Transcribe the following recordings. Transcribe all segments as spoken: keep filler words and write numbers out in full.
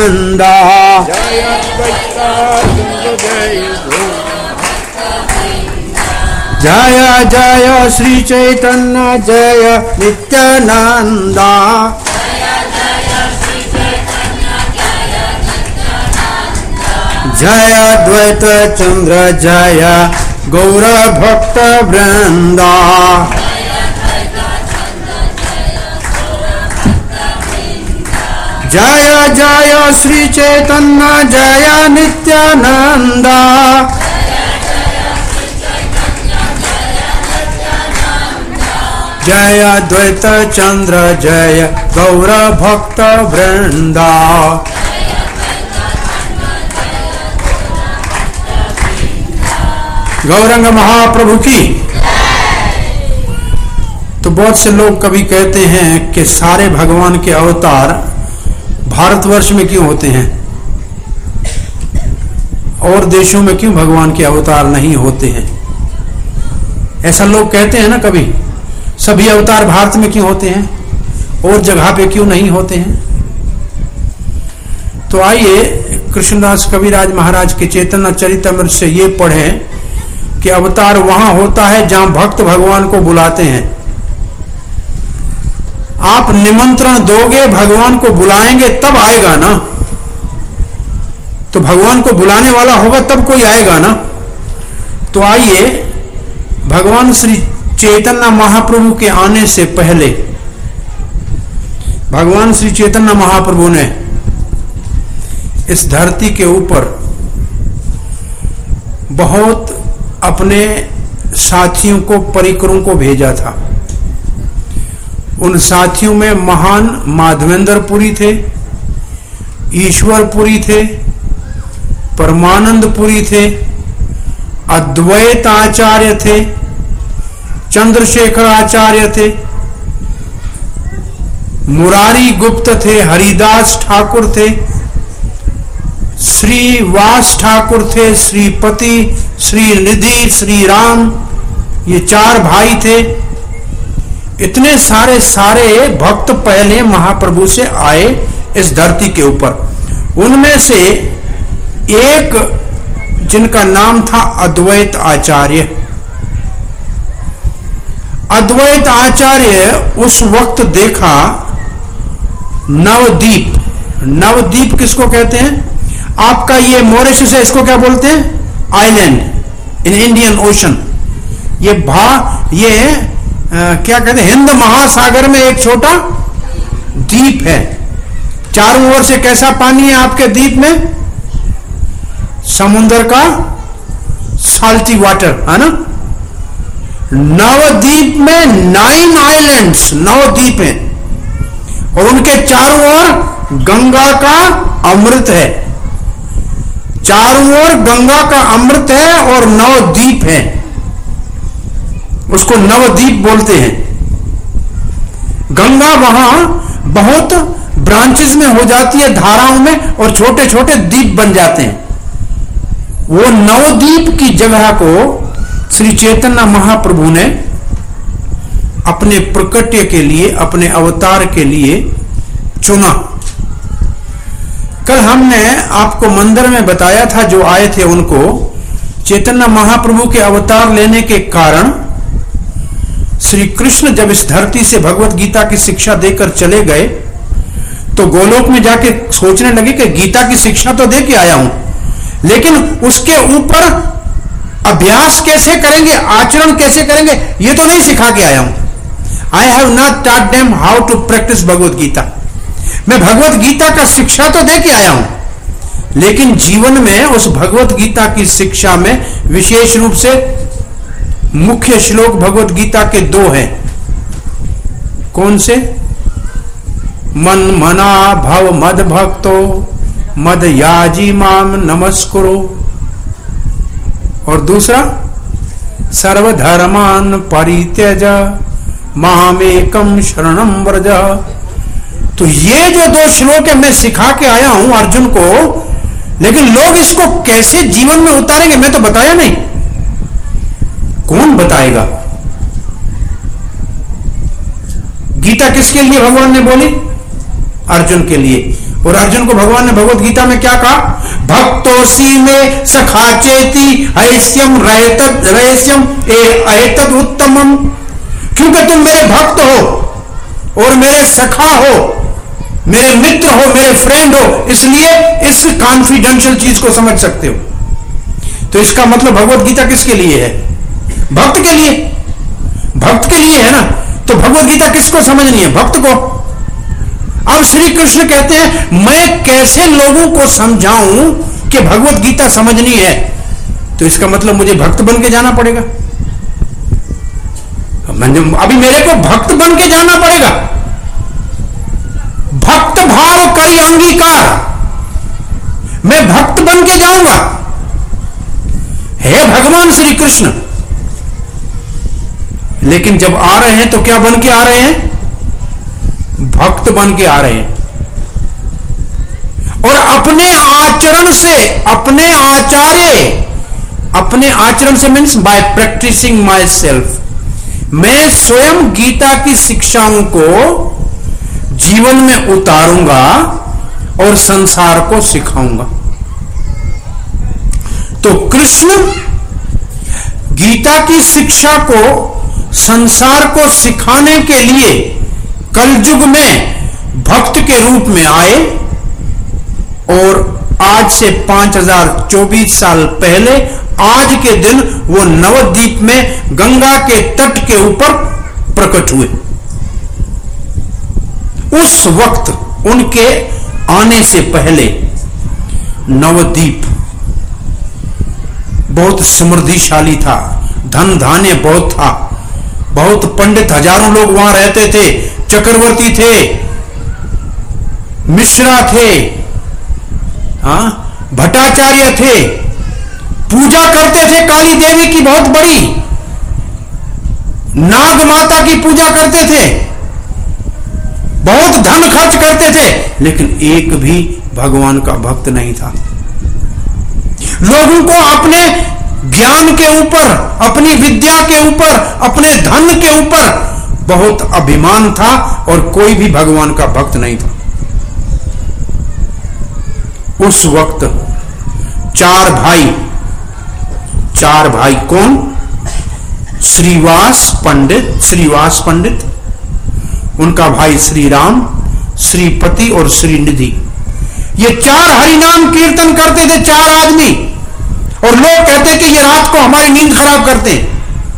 वृंदा। जय अद्वैतानंद जय जय जय श्री चैतन्य जय नित्यानंदा। जय अद्वैत चंद्र जय गौर भक्त वृंदा। जय जय श्री चैतन्य जय नित्यानंदा। जय अद्वैत चंद्र जय गौर भक्त वृंदा। गौरंग महाप्रभु की। तो बहुत से लोग कभी कहते हैं कि सारे भगवान के अवतार भारतवर्ष में क्यों होते हैं, और देशों में क्यों भगवान के अवतार नहीं होते हैं। ऐसा लोग कहते हैं ना कभी, सभी अवतार भारत में क्यों होते हैं और जगह पे क्यों नहीं होते हैं। तो आइए कृष्णदास कविराज महाराज के चैतन्य चरितमृत से ये पढ़ें कि अवतार वहां होता है जहां भक्त भगवान को बुलाते हैं। आप निमंत्रण दोगे, भगवान को बुलाएंगे तब आएगा ना। तो भगवान को बुलाने वाला होगा तब कोई आएगा ना। तो आइए भगवान श्री चैतन्य महाप्रभु के आने से पहले भगवान श्री चैतन्य महाप्रभु ने इस धरती के ऊपर बहुत अपने साथियों को, परिकरों को भेजा था। उन साथियों में महान माधवेंद्रपुरी थे, ईश्वरपुरी थे, परमानंदपुरी थे, अद्वैत आचार्य थे, चंद्रशेखर आचार्य थे, मुरारी गुप्त थे, हरिदास ठाकुर थे, श्री वास ठाकुर थे, श्रीपति, श्रीनिधि, श्री राम, ये चार भाई थे। इतने सारे सारे भक्त पहले महाप्रभु से आए इस धरती के ऊपर। उनमें से एक जिनका नाम था अद्वैत आचार्य। अद्वैत आचार्य उस वक्त देखा नवद्वीप। नवद्वीप किसको कहते हैं? आपका ये मॉरिशस है, इसको क्या बोलते हैं? Island in Indian ocean. ये भा ये आ, क्या कहते हैं, हिंद महासागर में एक छोटा द्वीप है। चारों ओर से कैसा पानी है आपके द्वीप में? समुद्र का साल्टी वाटर, है ना। नवद्वीप में नाइन आइलैंड्स, नौ द्वीप हैं, और उनके चारों ओर गंगा का अमृत है। चारों ओर गंगा का अमृत है और नौ द्वीप है, उसको नवद्वीप बोलते हैं। गंगा वहां बहुत ब्रांचेस में हो जाती है, धाराओं में, और छोटे छोटे द्वीप बन जाते हैं। वो नवद्वीप की जगह को श्री चैतन्य महाप्रभु ने अपने प्रकट्य के लिए, अपने अवतार के लिए चुना। कल हमने आपको मंदिर में बताया था, जो आए थे उनको, चैतन्य महाप्रभु के अवतार लेने के कारण श्री कृष्ण जब इस धरती से भगवत गीता की शिक्षा देकर चले गए, तो गोलोक में जाके सोचने लगे कि गीता की शिक्षा तो दे के आया हूं, लेकिन उसके ऊपर अभ्यास कैसे करेंगे, आचरण कैसे करेंगे, ये तो नहीं सिखा के आया हूं। I have not taught them how to practise Bhagavad Gita. मैं भगवत गीता का शिक्षा तो दे के आया हूं, लेकिन जीवन में उस भगवत गीता की शिक्षा में विशेष रूप से मुख्य श्लोक भगवत गीता के दो हैं। कौन से? मन मना भव मद भक्तो मद याजी माम नमस्कुरो, और दूसरा सर्वधर्मान परित्यज मामेकम शरणम व्रज। तो ये जो दो श्लोक है मैं सिखा के आया हूं अर्जुन को, लेकिन लोग इसको कैसे जीवन में उतारेंगे मैं तो बताया नहीं। कौन बताएगा? गीता किसके लिए भगवान ने बोली? अर्जुन के लिए। और अर्जुन को भगवान ने भगवत गीता में क्या कहा? भक्तोसी में सखा चेती ऐस्यम रहतद रहस्यम एतद उत्तमम। क्योंकि तुम मेरे भक्त हो और मेरे सखा हो, मेरे मित्र हो, मेरे फ्रेंड हो, इसलिए इस कॉन्फिडेंशियल चीज को समझ सकते हो। तो इसका मतलब भगवत गीता किसके लिए है? भक्त के लिए। भक्त के लिए है ना। तो भगवत गीता किसको समझनी है? भक्त को। अब श्री कृष्ण कहते हैं मैं कैसे लोगों को समझाऊं कि भगवत गीता समझनी है? तो इसका मतलब मुझे भक्त बन के जाना पड़ेगा। अभी मेरे को भक्त बन के जाना पड़ेगा। भक्त भाव करी अंगीकार, मैं भक्त बन के जाऊंगा। हे भगवान श्री कृष्ण, लेकिन जब आ रहे हैं तो क्या बन के आ रहे हैं? भक्त बन के आ रहे हैं। और अपने आचरण से, अपने आचार्य, अपने आचरण से means by practising myself, मैं स्वयं गीता की शिक्षाओं को जीवन में उतारूंगा और संसार को सिखाऊंगा। तो कृष्ण गीता की शिक्षा को संसार को सिखाने के लिए कलयुग में भक्त के रूप में आए और आज से पांच हजार चौबीस साल पहले आज के दिन वो नवद्वीप में गंगा के तट के ऊपर प्रकट हुए। उस वक्त उनके आने से पहले नवद्वीप बहुत समृद्धिशाली था, धन धान्य बहुत था, बहुत पंडित हजारों लोग वहां रहते थे, चक्रवर्ती थे, मिश्रा थे, हाँ भट्टाचार्य थे, पूजा करते थे काली देवी की बहुत बड़ी, नाग माता की पूजा करते थे, बहुत धन खर्च करते थे, लेकिन एक भी भगवान का भक्त नहीं था। लोगों को अपने ज्ञान के ऊपर, अपनी विद्या के ऊपर, अपने धन के ऊपर बहुत अभिमान था और कोई भी भगवान का भक्त नहीं था। उस वक्त चार भाई, चार भाई कौन? श्रीवास पंडित, श्रीवास पंडित, उनका भाई श्री राम, श्रीपति और श्रीनिधि, ये चार हरिनाम कीर्तन करते थे, चार आदमी। और लोग कहते कि ये रात को हमारी नींद खराब करते हैं।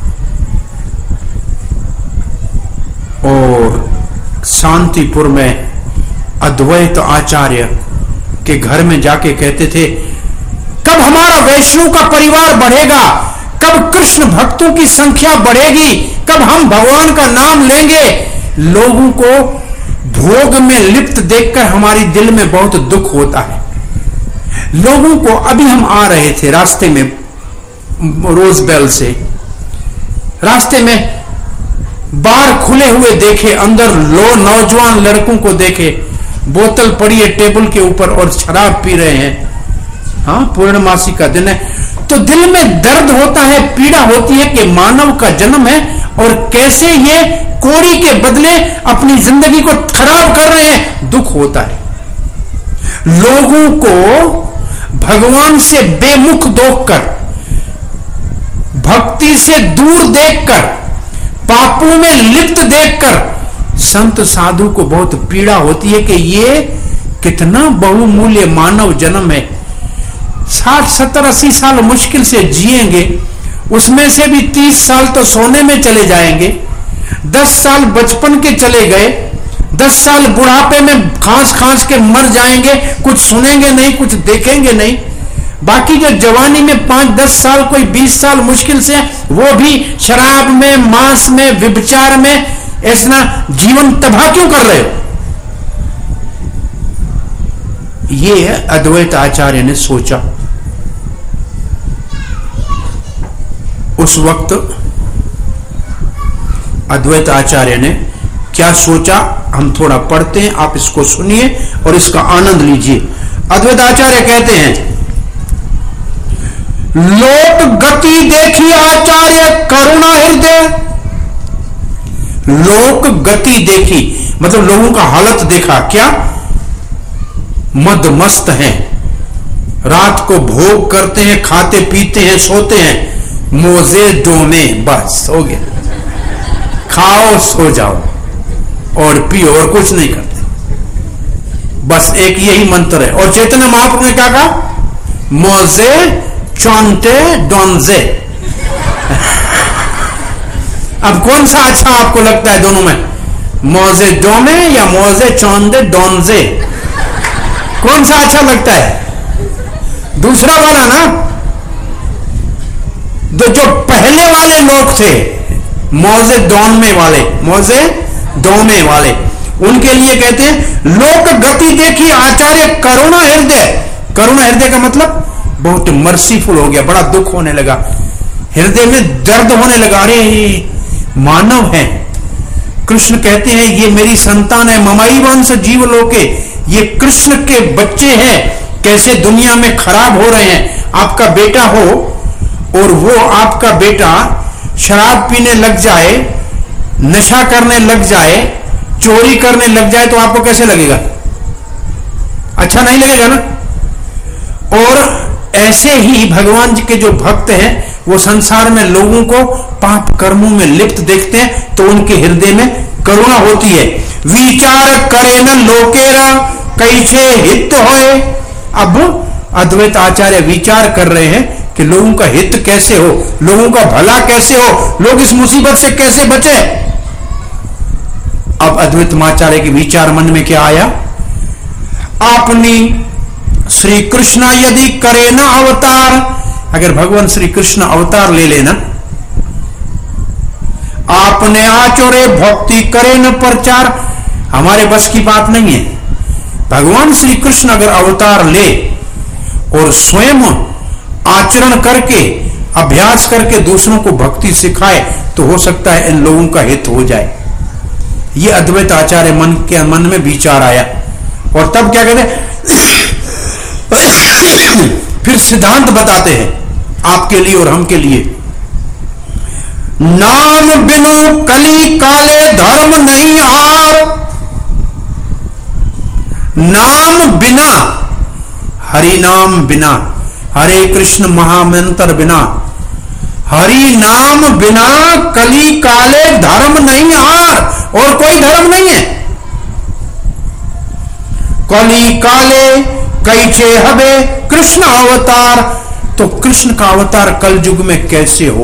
और शांतिपुर में अद्वैत आचार्य के घर में जाके कहते थे कब हमारा वैष्णव का परिवार बढ़ेगा, कब कृष्ण भक्तों की संख्या बढ़ेगी, कब हम भगवान का नाम लेंगे। लोगों को भोग में लिप्त देखकर हमारी दिल में बहुत दुख होता है। लोगों को, अभी हम आ रहे थे रास्ते में रोजबेल से, रास्ते में बार खुले हुए देखे, अंदर लो नौजवान लड़कों को देखे, बोतल पड़ी है टेबल के ऊपर और शराब पी रहे हैं। हाँ, पूर्णमासी का दिन है तो दिल में दर्द होता है, पीड़ा होती है कि मानव का जन्म है और कैसे ये कोड़ी के बदले अपनी जिंदगी को खराब कर रहे हैं। दुख होता है। लोगों को भगवान से बेमुख देखकर, भक्ति से दूर देखकर, पापों में लिप्त देखकर संत साधु को बहुत पीड़ा होती है कि ये कितना बहुमूल्य मानव जन्म है। साठ सत्तर अस्सी साल मुश्किल से जिएंगे, उसमें से भी तीस साल तो सोने में चले जाएंगे, दस साल बचपन के चले गए, दस साल बुढ़ापे में खांस खांस के मर जाएंगे, कुछ सुनेंगे नहीं, कुछ देखेंगे नहीं। बाकी जो जवानी में पांच दस साल, कोई बीस साल मुश्किल से, वो भी शराब में, मांस में, व्यभिचार में, ऐसा जीवन तबाह क्यों कर रहे हो? ये अद्वैत आचार्य ने सोचा। उस वक्त अद्वैत आचार्य ने क्या सोचा, हम थोड़ा पढ़ते हैं, आप इसको सुनिए और इसका आनंद लीजिए। अद्वैत आचार्य कहते हैं, लोक गति देखी आचार्य करुणा हृदय। लोक गति देखी मतलब लोगों का हालत देखा। क्या? मद मस्त हैं, रात को भोग करते हैं, खाते पीते हैं, सोते हैं, मोजे डोमे, बस हो गया, खाओ सो जाओ और पियो और कुछ नहीं करते, बस एक यही मंत्र है। और चैतन्य महाप्रभु ने क्या कहा? मोजे चौंते डोंजे। अब कौन सा अच्छा आपको लगता है दोनों में, मोजे डोमे या मोजे चौंदे डोंजे, कौन सा अच्छा लगता है? दूसरा वाला ना। तो जो पहले वाले लोग थे मोजे डोमे वाले, मोजे डोमे वाले, उनके लिए कहते हैं लोक गति देखी आचार्य करुणा हृदय। करुणा हृदय का मतलब बहुत मर्सीफुल हो गया, बड़ा दुख होने लगा, हृदय में दर्द होने लगा, अरे मानव है। कृष्ण कहते हैं ये मेरी संतान है, ममाई वंश जीव लोके, ये कृष्ण के बच्चे हैं, कैसे दुनिया में खराब हो रहे हैं। आपका बेटा हो और वो आपका बेटा शराब पीने लग जाए, नशा करने लग जाए, चोरी करने लग जाए, तो आपको कैसे लगेगा? अच्छा नहीं लगेगा ना। और ऐसे ही भगवान जी के जो भक्त हैं वो संसार में लोगों को पाप कर्मों में लिप्त देखते हैं, तो उनके हृदय में करुणा होती है। विचार करे न लोकेरा कैसे हित होए। अब अद्वैत आचार्य विचार कर रहे हैं कि लोगों का हित कैसे हो, लोगों का भला कैसे हो, लोग इस मुसीबत से कैसे बचे। अब अद्वैत आचार्य के विचार मन में क्या आया? अपनी श्री कृष्ण यदि करे न अवतार, अगर भगवान श्री कृष्ण अवतार ले लेना, आपने आचोरे भक्ति करे न प्रचार, हमारे बस की बात नहीं है। भगवान श्री कृष्ण अगर अवतार ले और स्वयं आचरण करके अभ्यास करके दूसरों को भक्ति सिखाए, तो हो सकता है इन लोगों का हित हो जाए। ये अद्वैत आचार्य मन के मन में विचार आया। और तब क्या कहते हैं? फिर सिद्धांत बताते हैं आपके लिए और हम के लिए। नाम बिनु कली काले धर्म नहीं हार। नाम बिना, हरि नाम बिना, हरे कृष्ण महामंत्र बिना, हरि नाम बिना कली काले धर्म नहीं हार। और कोई धर्म नहीं है। कली काले कैसे हबे कृष्ण अवतार, तो कृष्ण का अवतार कल युग में कैसे हो?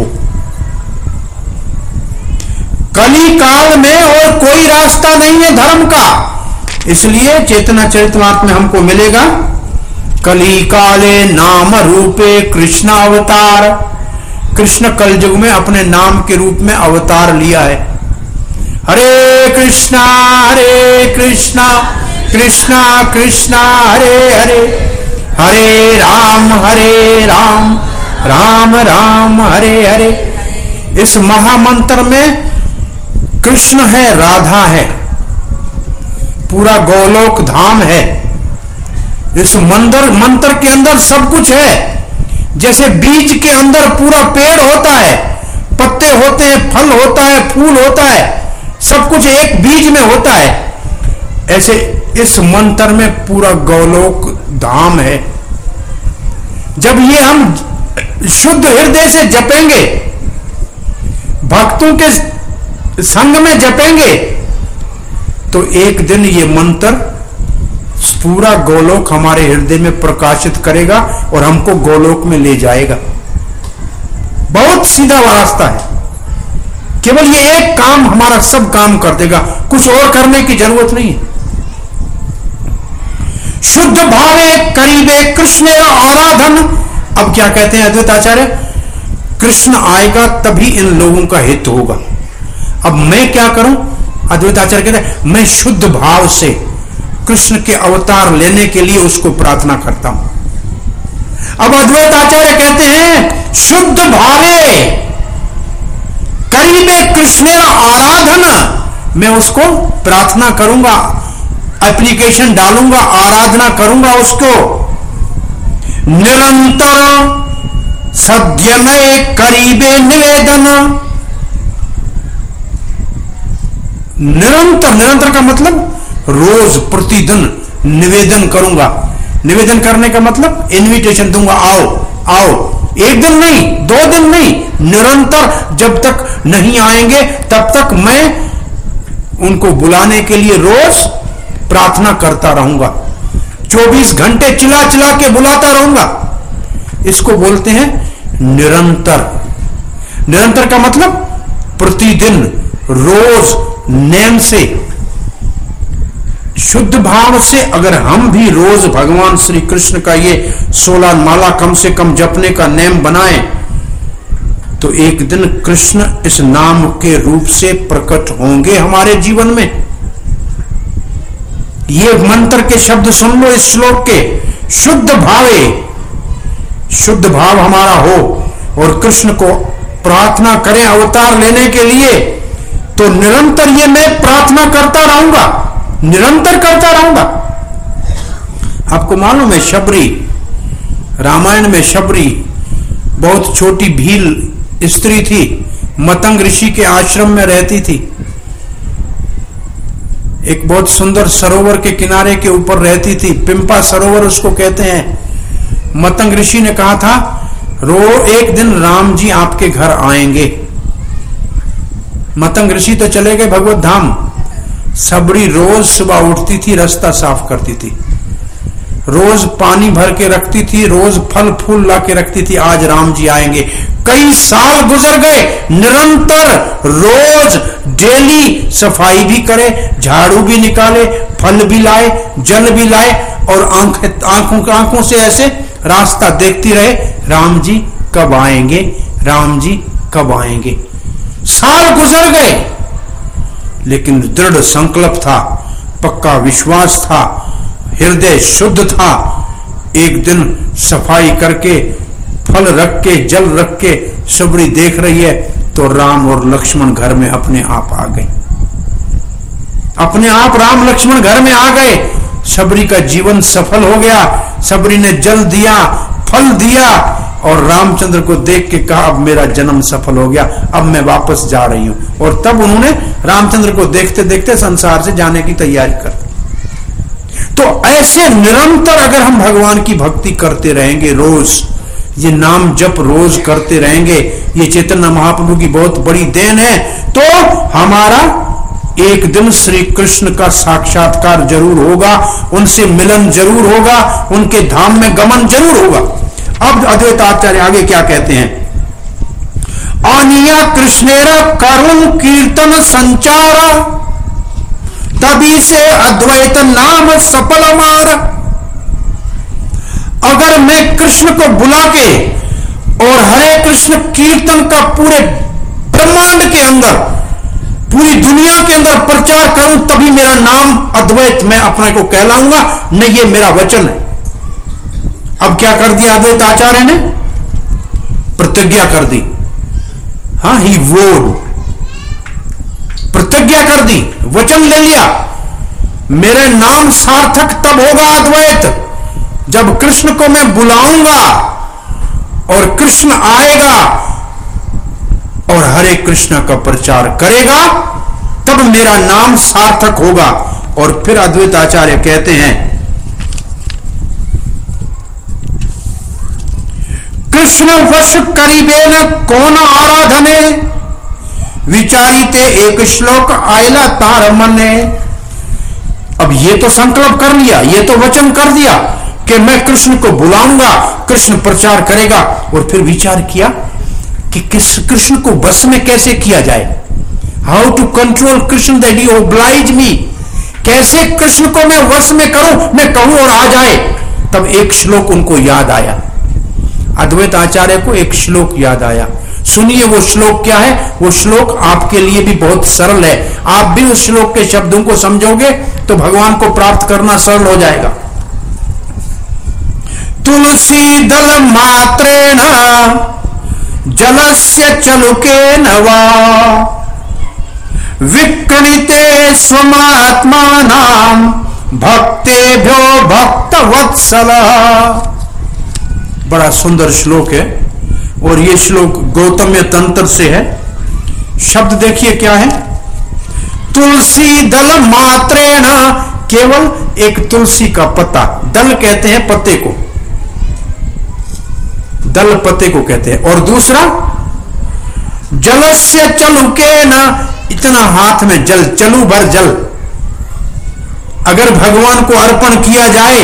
कली काल में और कोई रास्ता नहीं है धर्म का। इसलिए चेतना चरितमार्ग में हमको मिलेगा कली काले नाम रूपे कृष्ण अवतार। कृष्ण कल युग में अपने नाम के रूप में अवतार लिया है। हरे कृष्णा हरे कृष्णा कृष्णा कृष्णा हरे हरे, हरे राम हरे राम राम राम हरे हरे। इस महामंत्र में कृष्ण है, राधा है, पूरा गोलोक धाम है। इस मंत्र मंत्र के अंदर सब कुछ है। जैसे बीज के अंदर पूरा पेड़ होता है, पत्ते होते हैं, फल होता है, फूल होता है, सब कुछ एक बीज में होता है। ऐसे इस मंत्र में पूरा गोलोक धाम है। जब ये हम शुद्ध हृदय से जपेंगे, भक्तों के संग में जपेंगे, तो एक दिन ये मंत्र पूरा गोलोक हमारे हृदय में प्रकाशित करेगा और हमको गोलोक में ले जाएगा। बहुत सीधा रास्ता है। केवल ये एक काम हमारा सब काम कर देगा, कुछ और करने की जरूरत नहीं है। शुद्ध भावे करीबे कृष्ण आराधन। अब क्या कहते हैं अद्वैत आचार्य? कृष्ण आएगा तभी इन लोगों का हित होगा। अब मैं क्या करूं? अद्वैत आचार्य कहते हैं मैं शुद्ध भाव से कृष्ण के अवतार लेने के लिए उसको प्रार्थना करता हूं। अब अद्वैत आचार्य कहते हैं शुद्ध भावे करीबे कृष्ण आराधना, मैं उसको प्रार्थना करूंगा, एप्लीकेशन डालूंगा, आराधना करूंगा उसको। निरंतर सद्य में करीबे निवेदन। निरंतर, निरंतर का मतलब रोज प्रतिदिन निवेदन करूंगा। निवेदन करने का मतलब इनविटेशन दूंगा, आओ आओ। एक दिन नहीं, दो दिन नहीं, निरंतर जब तक नहीं आएंगे तब तक मैं उनको बुलाने के लिए रोज प्रार्थना करता रहूंगा, चौबीस घंटे चिल्ला चिल्ला के बुलाता रहूंगा। इसको बोलते हैं निरंतर। निरंतर का मतलब प्रतिदिन, रोज, नेम से, शुद्ध भाव से अगर हम भी रोज भगवान श्री कृष्ण का ये सोलह माला कम से कम जपने का नेम बनाएं, तो एक दिन कृष्ण इस नाम के रूप से प्रकट होंगे हमारे जीवन में। ये मंत्र के शब्द सुन लो इस श्लोक के, शुद्ध भावे, शुद्ध भाव हमारा हो और कृष्ण को प्रार्थना करें अवतार लेने के लिए, तो निरंतर ये मैं प्रार्थना करता रहूंगा, निरंतर करता रहूंगा। आपको मालूम है शबरी, रामायण में शबरी बहुत छोटी भील स्त्री थी, मतंग ऋषि के आश्रम में रहती थी, एक बहुत सुंदर सरोवर के किनारे के ऊपर रहती थी, पिंपा सरोवर उसको कहते हैं। मतंग ऋषि ने कहा था रो एक दिन राम जी आपके घर आएंगे। मतंग ऋषि तो चले गए भगवत धाम। सबरी रोज सुबह उठती थी, रास्ता साफ करती थी, रोज पानी भर के रखती थी, रोज फल फूल ला के रखती थी, आज राम जी आएंगे। कई साल गुजर गए, निरंतर रोज डेली सफाई भी करे, झाड़ू भी निकाले, फल भी लाए, जल भी लाए और आंखें आंखों आंखों से ऐसे रास्ता देखती रहे, राम जी कब आएंगे, राम जी कब आएंगे। साल गुजर गए, लेकिन दृढ़ संकल्प था, पक्का विश्वास था, हृदय शुद्ध था। एक दिन सफाई करके, फल रख के, जल रख के सबरी देख रही है तो राम और लक्ष्मण घर में अपने आप आ गए, अपने आप राम लक्ष्मण घर में आ गए। सबरी का जीवन सफल हो गया। सबरी ने जल दिया, फल दिया और रामचंद्र को देख के कहा अब मेरा जन्म सफल हो गया, अब मैं वापस जा रही हूं। और तब उन्होंने रामचंद्र को देखते देखते संसार से जाने की तैयारी कर दी। तो ऐसे निरंतर अगर हम भगवान की भक्ति करते रहेंगे, रोज ये नाम जप रोज करते रहेंगे, ये चैतन्य महाप्रभु की बहुत बड़ी देन है, तो हमारा एक दिन श्री कृष्ण का साक्षात्कार जरूर होगा, उनसे मिलन जरूर होगा, उनके धाम में गमन जरूर होगा। अब अद्वैत आचार्य आगे क्या कहते हैं, अनिया कृष्णेरा करुण कीर्तन संचार तभी से अद्वैत नाम सफल मार। अगर मैं कृष्ण को बुला के और हरे कृष्ण कीर्तन का पूरे ब्रह्मांड के अंदर, पूरी दुनिया के अंदर प्रचार करूं, तभी मेरा नाम अद्वैत मैं अपने को कहलाऊंगा, नहीं ये मेरा वचन है। अब क्या कर दिया अद्वैत आचार्य ने, प्रतिज्ञा कर दी। हाँ, ही वोड, प्रतिज्ञा कर दी, वचन ले लिया, मेरे नाम सार्थक तब होगा अद्वैत जब कृष्ण को मैं बुलाऊंगा और कृष्ण आएगा और हरे कृष्ण का प्रचार करेगा, तब मेरा नाम सार्थक होगा। और फिर अद्वैत आचार्य कहते हैं, कृष्ण वश करीबे न कौन आराधने विचारिते एक श्लोक आयला तार मने। अब ये तो संकल्प कर लिया, ये तो वचन कर दिया कि मैं कृष्ण को बुलाऊंगा, कृष्ण प्रचार करेगा। और फिर विचार किया कि किस कृष्ण को बस में कैसे किया जाए, how to control Krishna that he oblige me, कैसे कृष्ण को मैं वश में करूं, मैं कहूं और आ जाए। तब एक श्लोक उनको याद आया, अद्वैत आचार्य को एक श्लोक याद आया। सुनिए वो श्लोक क्या है। वो श्लोक आपके लिए भी बहुत सरल है, आप भी उस श्लोक के शब्दों को समझोगे तो भगवान को प्राप्त करना सरल हो जाएगा। तुलसी दल मात्रेण जलस्य चलुके नवा विक्रणिते स्वमात्मानां भक्तेभ्यो भक्त वत्सल। बड़ा सुंदर श्लोक है और ये श्लोक गौतम्य तंत्र से है। शब्द देखिए क्या है, तुलसी दल मात्रेण, केवल एक तुलसी का पत्ता, दल कहते हैं पत्ते को, दल पत्ते को कहते हैं। और दूसरा जलस्य चलु के न, इतना हाथ में जल, चलू भर जल अगर भगवान को अर्पण किया जाए,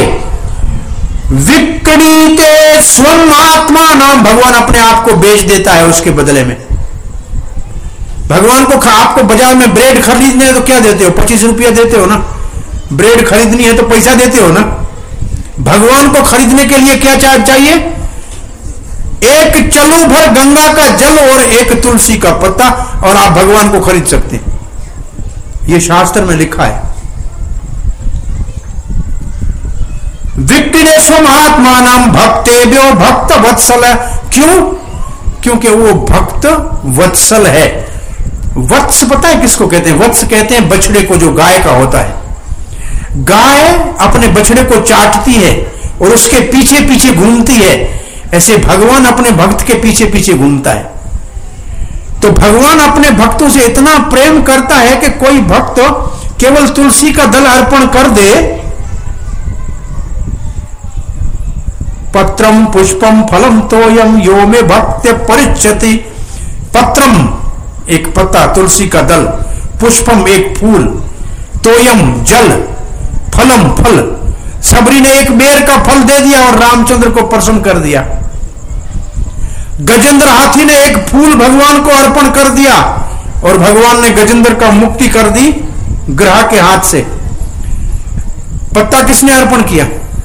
विक्रीते स्वम आत्मा नाम, भगवान अपने आप को बेच देता है उसके बदले में। भगवान को, आपको बाजार में ब्रेड खरीदने है तो क्या देते हो, पच्चीस रुपया देते हो ना। ब्रेड खरीदनी है तो पैसा देते हो ना। भगवान को खरीदने के लिए क्या चाहिए, एक चलू भर गंगा का जल और एक तुलसी का पत्ता, और आप भगवान को खरीद सकते हैं। यह शास्त्र में लिखा है। विक्नेश्व महात्मा नाम भक्तेभ्यो भक्त वत्सल, क्यों? क्योंकि वो भक्त वत्सल है। वत्स पता है किसको कहते हैं? वत्स कहते हैं बछड़े को, जो गाय का होता है। गाय अपने बछड़े को चाटती है और उसके पीछे पीछे घूमती है, ऐसे भगवान अपने भक्त के पीछे पीछे घूमता है। तो भगवान अपने भक्तों से इतना प्रेम करता है कि कोई भक्त केवल तुलसी का दल अर्पण कर दे, पत्रम पुष्पम फलम तोयम यो में भक्त्य परिच्यति। पत्रम एक पत्ता, तुलसी का दल, पुष्पम एक फूल, तोयम जल, फलम फल। सबरी ने एक बेर का फल दे दिया और रामचंद्र को प्रसन्न कर दिया। गजेंद्र हाथी ने एक फूल भगवान को अर्पण कर दिया और भगवान ने गजेंद्र का मुक्ति कर दी ग्रह के हाथ से। पत्ता किसने अर्पण किया?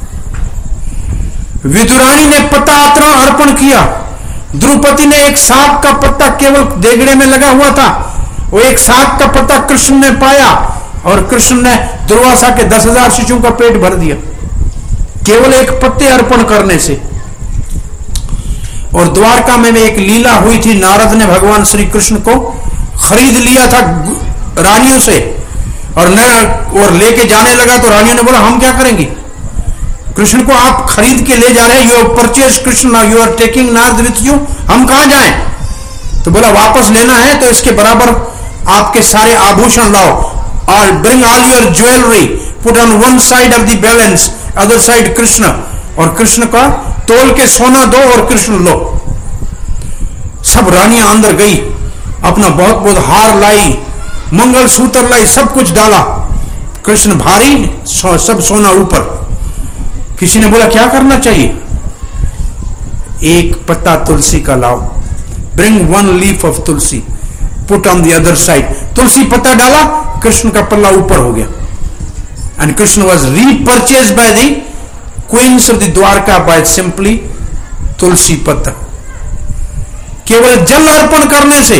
विदुरानी ने पत्ता अर्पण किया। द्रौपदी ने एक साग का पत्ता, केवल देगड़े में लगा हुआ था, वो एक साग का पत्ता कृष्ण ने पाया और कृष्ण ने दुर्वासा के दस हजार शिशुओं का पेट भर दिया, केवल एक पत्ते अर्पण करने से। और द्वारका में एक लीला हुई थी, नारद ने भगवान श्री कृष्ण को खरीद लिया था रानियों से और न और लेके जाने लगा, तो रानियों ने बोला हम क्या करेंगे, कृष्ण को आप खरीद के ले जा रहे हैं, you have purchase Krishna, you are taking Narad with you, हम कहां जाएं? तो बोला वापस लेना है तो इसके बराबर आपके सारे आभूषण लाओ, और bring all your jewellery, put on one side of the balance, other side Krishna, और कृष्ण का तोल के सोना दो और कृष्ण लो। सब रानियां अंदर गई, अपना बहुत बहुत हार लाई, मंगल सूत्र लाई, सब कुछ डाला। कृष्ण भारी, सो, सब सोना ऊपर। किसी ने बोला क्या करना चाहिए? एक पत्ता तुलसी का लाओ, bring one leaf of tulsi, put on the other side. तुलसी पत्ता डाला, कृष्ण का पल्ला ऊपर हो गया। And Krishna was repurchase by the queens of the Dwarka by simply tulsi patta. केवल जल अर्पण करने से,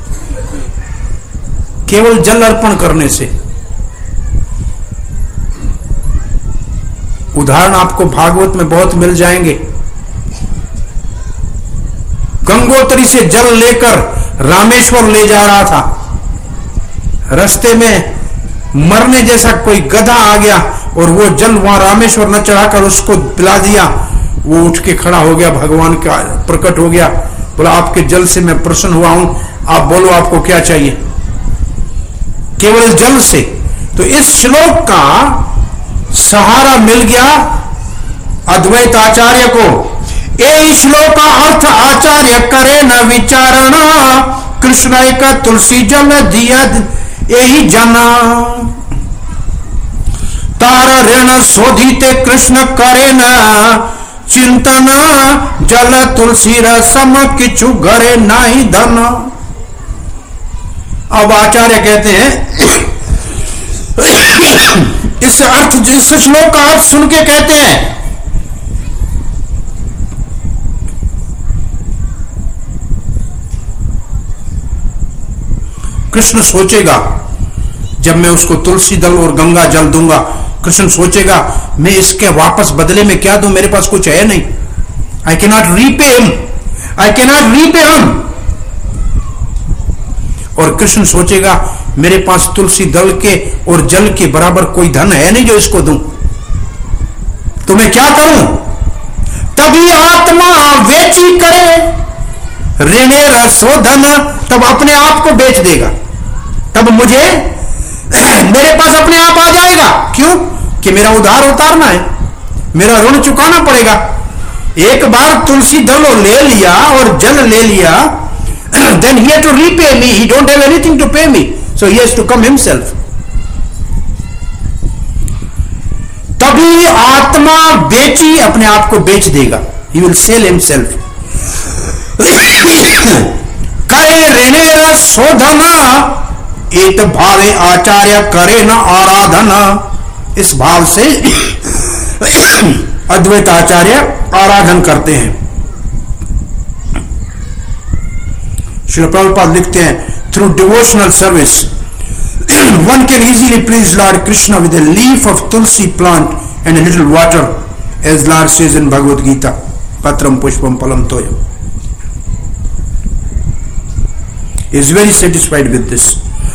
केवल जल अर्पण करने से। उदाहरण आपको भागवत में बहुत मिल जाएंगे। गंगोत्री से जल लेकर रामेश्वर ले जा रहा था, रास्ते में मरने जैसा कोई गधा आ गया और वो जल वहां रामेश्वर न चढ़ाकर उसको पिला दिया। वो उठ के खड़ा हो गया, भगवान का प्रकट हो गया, बोला आपके जल से मैं प्रसन्न हुआ हूं, आप बोलो आपको क्या चाहिए? केवल जल से। तो इस श्लोक का सहारा मिल गया अद्वैत आचार्य को। ए श्लोक का अर्थ आचार्य करे न विचारण, कृष्ण का तुलसी जल दिया यही जना। तार ऋण शोधिते कृष्ण करे न चिंतन, जल तुलसी रसम किछु घरे नाही धन। अब आचार्य कहते हैं इस अर्थ, इस श्लोक का अर्थ सुन के कहते हैं कृष्ण सोचेगा जब मैं उसको तुलसी दल और गंगा जल दूंगा, कृष्ण सोचेगा मैं इसके वापस बदले में क्या दूं, मेरे पास कुछ है नहीं, I can not repay him, I can not repay him. और कृष्ण सोचेगा मेरे पास तुलसी दल के और जल के बराबर कोई धन है नहीं जो इसको दूं, तो मैं क्या करूं? तभी आत्मा वेची करे ऋणे रसो धन, तब अपने आप को बेच देगा, तब मुझे मेरे पास अपने आप आ जाएगा। क्यों? कि मेरा उधार उतारना है, मेरा ऋण चुकाना पड़ेगा। एक बार तुलसी दल ले लिया और जल ले लिया, then he had to repay me. He don't have anything to pay me, so he has to come himself. तभी आत्मा बेची अपने आप को बेच देगा। He will sell himself. करे ऋणेर शोधना एक भावे आचार्य करे न आराधना। इस भाव से अद्वैत आचार्य आराधन करते हैं। श्रील प्रभुपाद लिखते हैं, through devotional service one can easily please Lord Krishna with a leaf of tulsi plant and a little water, as Lord says in Bhagavad Gita, पत्रम पुष्पम फलम तोयम। Is very satisfied with this.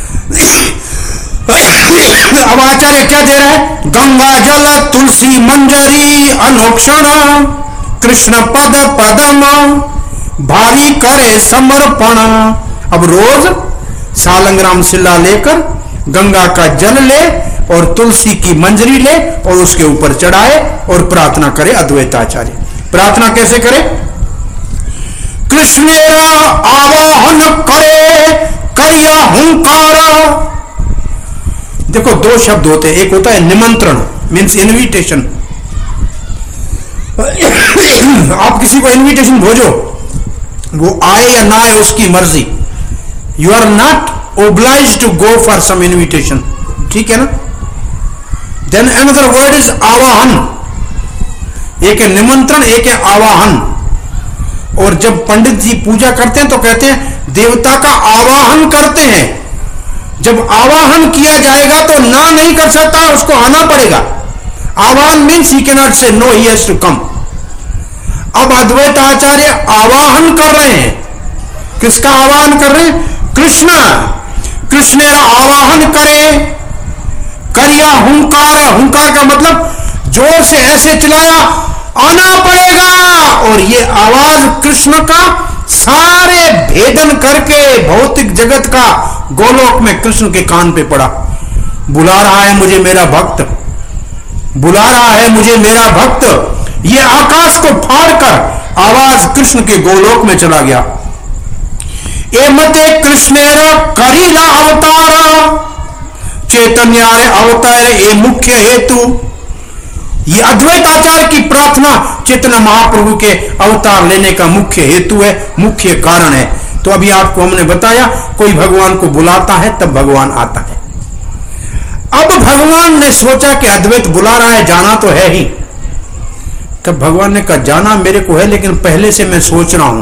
अब आचार्य क्या दे रहा है? गंगा जल तुलसी मंजरी अनुक्षण कृष्ण पद पदम भारी करे समर्पण। अब रोज सालंग्राम शिला लेकर गंगा का जल ले और तुलसी की मंजरी ले और उसके ऊपर चढ़ाए और प्रार्थना करे अद्वैताचार्य। प्रार्थना कैसे करे? कृष्णेरा आवाहन करे करिया हुंकार। देखो दो शब्द होते हैं, एक होता है निमंत्रण, मीन्स इनविटेशन। आप किसी को इनविटेशन भेजो, वो आए या ना आए उसकी मर्जी। You are not oblige to go for some invitation, ठीक है ना? देन अनदर वर्ड इज आवाहन। एक है निमंत्रण, एक है आवाहन। और जब पंडित जी पूजा करते हैं तो कहते हैं देवता का आवाहन करते हैं। जब आवाहन किया जाएगा तो ना नहीं कर सकता, उसको आना पड़ेगा। आवाहन means he can not say no, he has to come. अब अद्वैत आचार्य आवाहन कर रहे हैं। किसका आवाहन कर रहे हैं? कृष्ण। कृष्ण आवाहन करे करिया हुंकार। हुंकार का मतलब जोर से ऐसे चिल्लाया, आना पड़ेगा। और ये आवाज कृष्ण का सारे भेदन करके भौतिक जगत का गोलोक में कृष्ण के कान पे पड़ा। बुला रहा है मुझे मेरा भक्त, बुला रहा है मुझे मेरा भक्त। ये आकाश को फाड़कर आवाज कृष्ण के गोलोक में चला गया। ए मते कृष्णेर करीला अवतार चैतन्य अवतार ए मुख्य हेतु। ये अद्वैत आचार्य की प्रार्थना चैतन्य महाप्रभु के अवतार लेने का मुख्य हेतु है, मुख्य कारण है। तो अभी आपको हमने बताया, कोई भगवान को बुलाता है तब भगवान आता है। अब भगवान ने सोचा कि अद्वैत बुला रहा है, जाना तो है ही। तब भगवान ने कहा जाना मेरे को है, लेकिन पहले से मैं सोच रहा हूं।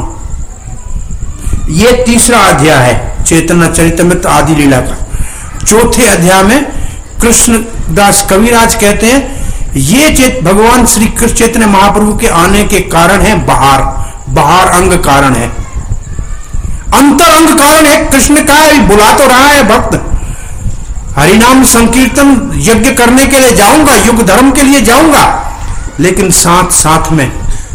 ये तीसरा अध्याय है चैतन्य चरितमृत आदि लीला का। चौथे अध्याय में कृष्णदास कविराज कहते हैं ये चेत भगवान श्री कृष्ण चैतन्य महाप्रभु के आने के कारण है बाहर, बाहर अंग कारण है, अंतर अंग कारण है। कृष्ण का बुला तो रहा है भक्त, हरिनाम संकीर्तन यज्ञ करने के लिए जाऊंगा, युग धर्म के लिए जाऊंगा, लेकिन साथ साथ में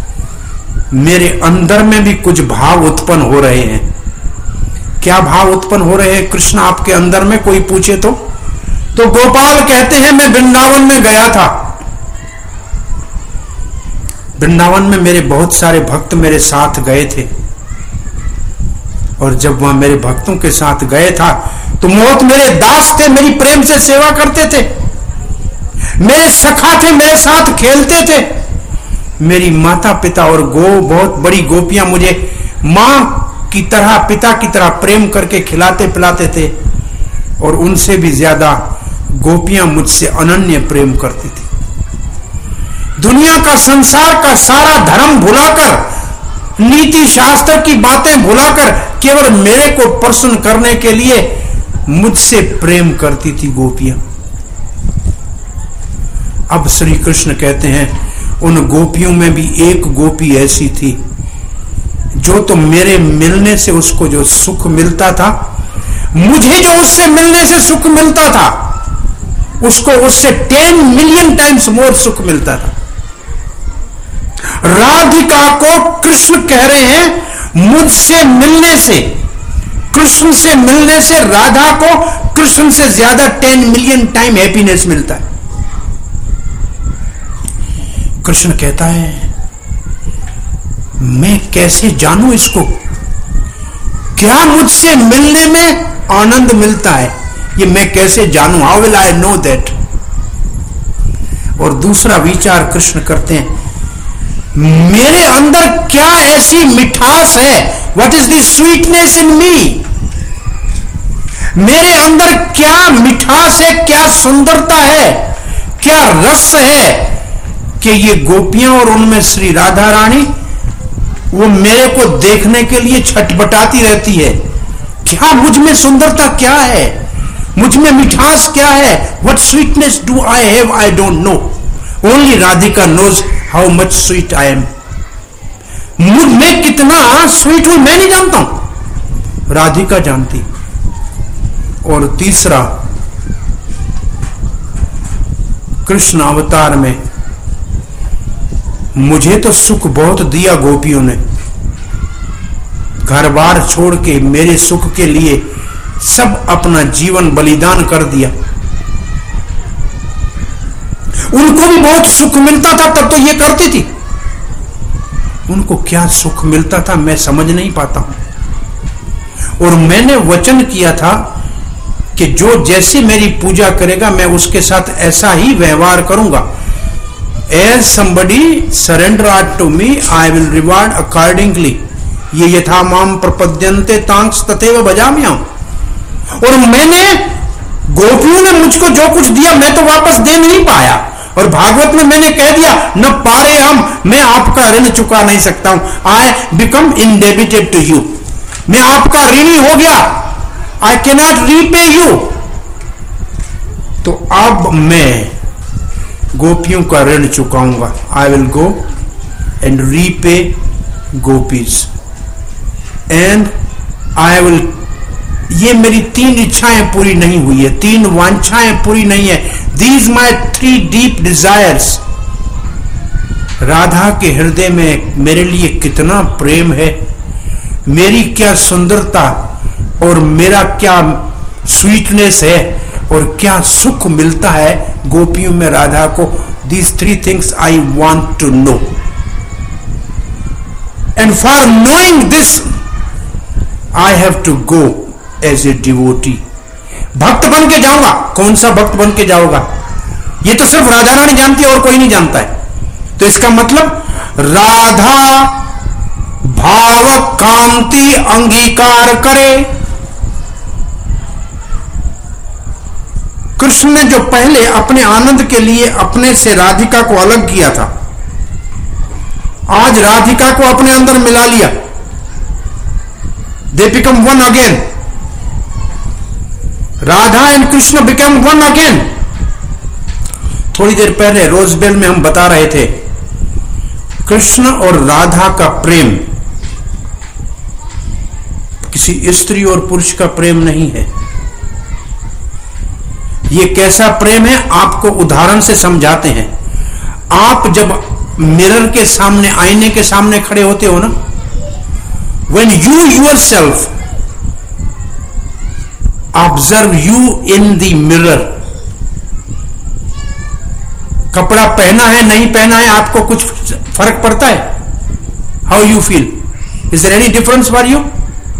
मेरे अंदर में भी कुछ भाव उत्पन्न हो रहे हैं। क्या भाव उत्पन्न हो रहे हैं कृष्ण आपके अंदर में? कोई पूछे तो तो गोपाल कहते हैं मैं वृंदावन में गया था, वृंदावन में मेरे बहुत सारे भक्त मेरे साथ गए थे, और जब वहां मेरे भक्तों के साथ गए था तो मोहत मेरे दास थे, मेरी प्रेम से सेवा करते थे, मेरे सखा थे, मेरे साथ खेलते थे। मेरी माता पिता और गो बहुत बड़ी गोपियां मुझे मां की तरह, पिता की तरह प्रेम करके खिलाते पिलाते थे, और उनसे भी ज्यादा गोपियां मुझसे अनन्य प्रेम करती थी। दुनिया का, संसार का सारा धर्म भुलाकर, नीति शास्त्र की बातें भुलाकर केवल मेरे को प्रसन्न करने के लिए मुझसे प्रेम करती थी गोपियां। अब श्री कृष्ण कहते हैं उन गोपियों में भी एक गोपी ऐसी थी जो तो मेरे मिलने से उसको जो सुख मिलता था, मुझे जो उससे मिलने से सुख मिलता था, उसको उससे टेन मिलियन टाइम्स मोर सुख मिलता था। राधिका को कृष्ण कह रहे हैं मुझसे मिलने से, कृष्ण से मिलने से राधा को कृष्ण से ज्यादा टेन मिलियन टाइम हैप्पीनेस मिलता है। कृष्ण कहता है मैं कैसे जानूं इसको, क्या मुझसे मिलने में आनंद मिलता है, ये मैं कैसे जानूं, how will I know that. और दूसरा विचार कृष्ण करते हैं, मेरे अंदर क्या ऐसी मिठास है, what is the sweetness in me, मेरे अंदर क्या मिठास है, क्या सुंदरता है, क्या रस है कि ये गोपियां और उनमें श्री राधा रानी वो मेरे को देखने के लिए छटपटाती रहती है। क्या मुझ में सुंदरता क्या है, मुझ में मिठास क्या है, what sweetness do I have, I don't know, only Radhika knows how much sweet I am. मैं कितना स्वीट हूं मैं नहीं जानता हूं, राधिका जानती। और तीसरा, कृष्ण अवतार में मुझे तो सुख बहुत दिया गोपियों ने, घर बार छोड़ के मेरे सुख के लिए सब अपना जीवन बलिदान कर दिया। उनको भी बहुत सुख मिलता था, तब तो ये करती थी। उनको क्या सुख मिलता था मैं समझ नहीं पाता हूं। और मैंने वचन किया था कि जो जैसी मेरी पूजा करेगा मैं उसके साथ ऐसा ही व्यवहार करूंगा। As somebody surrender to me I will reward accordingly, ये यथा माम प्रपद्यन्ते तांस तथैव भजाम्यहम्। और मैंने, गोपियों ने मुझको जो कुछ दिया मैं तो वापस दे नहीं पाया, और भागवत में मैंने कह दिया न पारे हम, मैं आपका ऋण चुका नहीं सकता हूं, I become indebted to you, मैं आपका ऋणी हो गया, आई कैनॉट रीपे यू। तो अब मैं गोपियों का ऋण चुकाऊंगा, I will go and repay gopis and I will. ये मेरी तीन इच्छाएं पूरी नहीं हुई है, तीन वांछाएं पूरी नहीं है, these my three deep desires. Radha के हृदय में मेरे लिए कितना प्रेम है, मेरी क्या सुंदरता और मेरा क्या स्वीटनेस है, और क्या सुख मिलता है गोपियों में राधा को। These three things I want to know, and for knowing this I have to go as a devotee. भक्त बन के जाऊंगा। कौन सा भक्त बन के जाऊंगा, ये तो सिर्फ राधा रानी जानती है और कोई नहीं जानता है। तो इसका मतलब राधा भाव कांति अंगीकार करे। कृष्ण ने जो पहले अपने आनंद के लिए अपने से राधिका को अलग किया था, आज राधिका को अपने अंदर मिला लिया। They become one again, Radha and Krishna become one again. थोड़ी देर पहले रोजबेल में हम बता रहे थे, कृष्ण और राधा का प्रेम किसी स्त्री और पुरुष का प्रेम नहीं है। ये कैसा प्रेम है आपको उदाहरण से समझाते हैं। आप जब मिरर के सामने, आईने के सामने खड़े होते हो ना, when you yourself observe you in the mirror, कपड़ा पहना है नहीं पहना है आपको कुछ फर्क पड़ता है? How you feel? Is there any difference for you?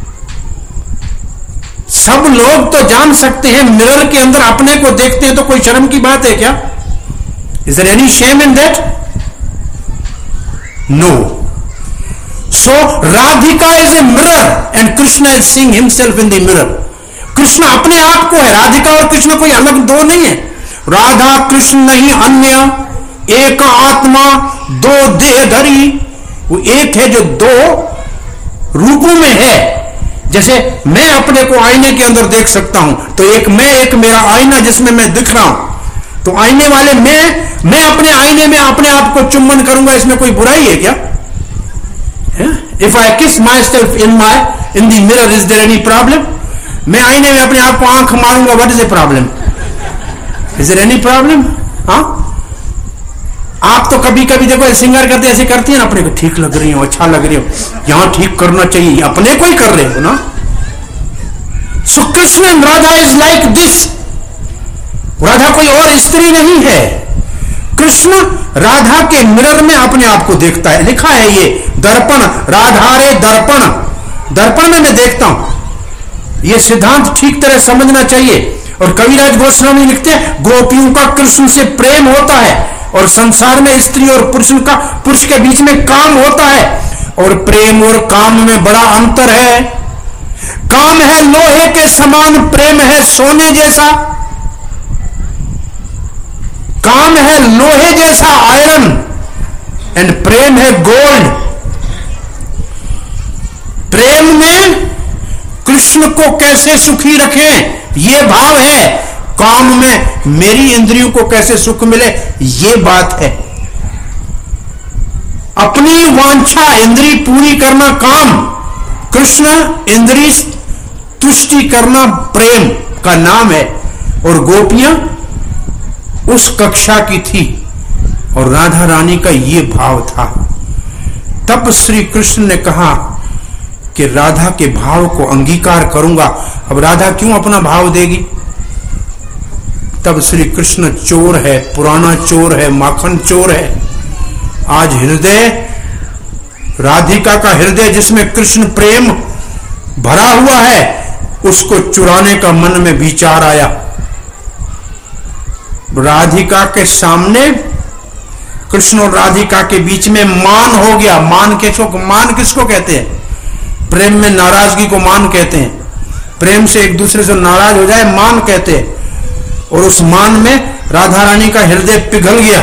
सब लोग तो जान सकते हैं, मिरर के अंदर अपने को देखते हैं तो कोई शर्म की बात है क्या? Is there any shame in that? No. So Radhika is a mirror and Krishna is seeing himself in the mirror. Krishna अपने आप को है, राधिका और कृष्ण कोई अलग दो नहीं है। राधा कृष्ण नहीं अन्य, एक आत्मा दो देह धरी। वो एक है जो दो रूपों में है। जैसे मैं अपने को आईने के अंदर देख सकता हूं, तो एक मैं, एक मेरा आईना जिसमें मैं दिख रहा हूं। तो आईने वाले मैं मैं अपने आईने में अपने आप को चुम्बन करूंगा, इसमें कोई बुराई है क्या? If I kiss my self in my in the mirror, is there any problem? मैं आईने में अपने आप को आंख मारूंगा, what is a problem? Is there any problem? हाँ, आप तो कभी कभी देखो सिंगार करते ऐसे करती है ना, अपने को ठीक लग रही हो, अच्छा लग रही हो, यहां ठीक करना चाहिए, अपने को ही कर रहे हो ना। So Krishna and Radha is like this. Radha कोई और स्त्री नहीं है। कृष्ण राधा के मिरर में अपने आप को देखता है। लिखा है ये दर्पण, राधारे दर्पण, दर्पण में मैं देखता हूं। ये सिद्धांत ठीक तरह समझना चाहिए। और कविराज गोस्वामी लिखते हैं गोपियों का कृष्ण से प्रेम होता है और संसार में स्त्री और पुरुष का पुरुष के बीच में काम होता है। और प्रेम और काम में बड़ा अंतर है। काम है लोहे के समान, प्रेम है सोने जैसा। काम है लोहे जैसा आयरन एंड प्रेम है गोल्ड। प्रेम में कृष्ण को कैसे सुखी रखें ये भाव है। काम में मेरी इंद्रियों को कैसे सुख मिले ये बात है। अपनी वांछा इंद्री पूरी करना काम, कृष्ण इंद्री तुष्टि करना प्रेम का नाम है। और गोपियां उस कक्षा की थी और राधा रानी का ये भाव था। तब श्री कृष्ण ने कहा कि राधा के भाव को अंगीकार करूंगा। अब राधा क्यों अपना भाव देगी? तब श्री कृष्ण चोर है, पुराना चोर है, माखन चोर है। आज हृदय, राधिका का हृदय जिसमें कृष्ण प्रेम भरा हुआ है, उसको चुराने का मन में विचार आया। राधिका के सामने कृष्ण और राधिका के बीच में मान हो गया। मान किसको मान किसको कहते हैं? प्रेम में नाराजगी को मान कहते हैं। प्रेम से एक दूसरे से नाराज हो जाए मान कहते हैं। और उस मान में राधा रानी का हृदय पिघल गया।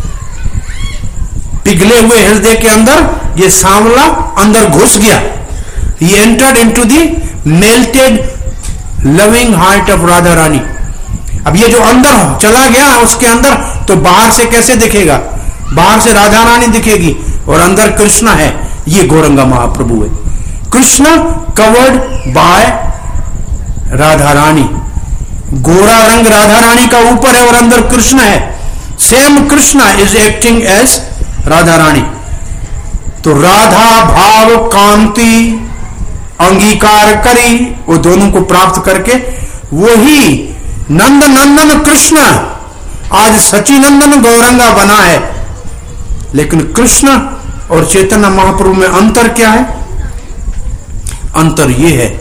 पिघले हुए हृदय के अंदर ये सांवला अंदर घुस गया। He entered into the melted loving heart of Radha Rani. अब ये जो अंदर चला गया उसके अंदर, तो बाहर से कैसे दिखेगा? बाहर से राधा रानी दिखेगी और अंदर कृष्ण है। ये गौरंगा महाप्रभु है। Krishna covered by Radha Rani. गोरा रंग राधा रानी का ऊपर है और अंदर कृष्ण है। Same Krishna is acting as Radha Rani. तो राधा भाव कांति अंगीकार करी, वो दोनों को प्राप्त करके वही नंद नंदन कृष्ण आज सचिनंदन गौरंगा बना है। लेकिन कृष्ण और चैतन्य महाप्रभु में अंतर क्या है? अंतर यह है,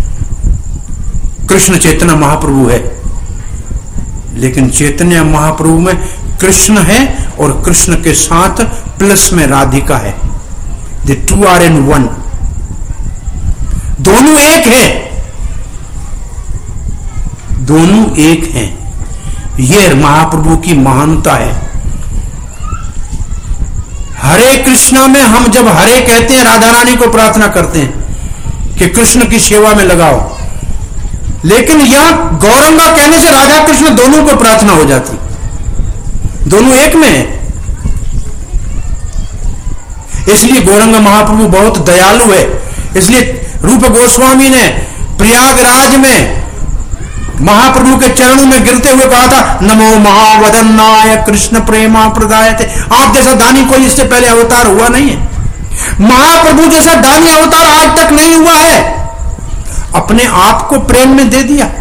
कृष्ण चैतन्य महाप्रभु है, लेकिन चैतन्य महाप्रभु में कृष्ण है और कृष्ण के साथ प्लस में राधिका है। The two are in one. दोनों एक है, दोनों एक हैं। यह महाप्रभु की महानता है। हरे कृष्णा में हम जब हरे कहते हैं, राधा रानी को प्रार्थना करते हैं कि कृष्ण की सेवा में लगाओ, लेकिन यहां गौरंगा कहने से राधा कृष्ण दोनों को प्रार्थना हो जाती। दोनों एक में है। इसलिए गौरंगा महाप्रभु बहुत दयालु है। इसलिए रूप गोस्वामी ने प्रयागराज में महाप्रभु के चरणों में गिरते हुए कहा था, नमो महावदन्नाय कृष्ण प्रेमा प्रदाय थे। आप जैसा दानी कोई इससे पहले अवतार हुआ नहीं है। महाप्रभु जैसा दानी अवतार आज तक नहीं हुआ है। अपने आप को प्रेम में दे दिया।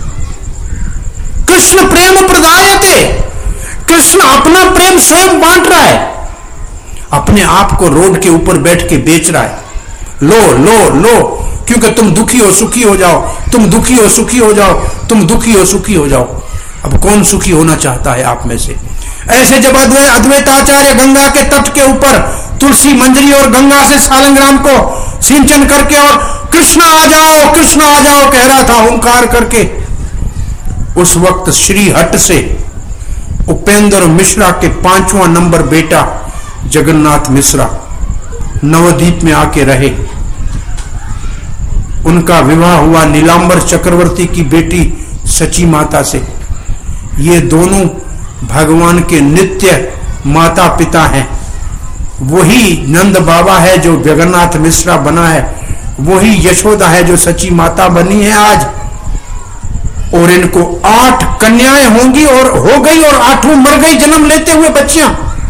कृष्ण प्रेम प्रदाय थे। कृष्ण अपना प्रेम स्वयं बांट रहा है। अपने आप को रोड के ऊपर बैठ के बेच रहा है। लो लो लो, क्योंकि तुम दुखी हो सुखी हो जाओ, तुम दुखी हो सुखी हो जाओ, तुम दुखी हो सुखी हो जाओ। अब कौन सुखी होना चाहता है आप में से? ऐसे जब अद्वैताचार्य गंगा के तट के ऊपर तुलसी मंजरी और गंगा से सालंग्राम को सिंचन करके और कृष्ण आ जाओ कृष्ण आ जाओ कह रहा था ओंकार करके, उस वक्त श्रीहट से उपेंद्र मिश्रा के पांचवा नंबर बेटा जगन्नाथ मिश्रा नवद्वीप में आके रहे। उनका विवाह हुआ नीलांबर चक्रवर्ती की बेटी सची माता से। ये दोनों भगवान के नित्य माता पिता हैं। वही नंद बाबा है जो जगन्नाथ मिश्रा बना है, वही यशोदा है जो सची माता बनी है आज। और इनको आठ कन्याएं होंगी और हो गई और आठों मर गई जन्म लेते हुए बच्चियां।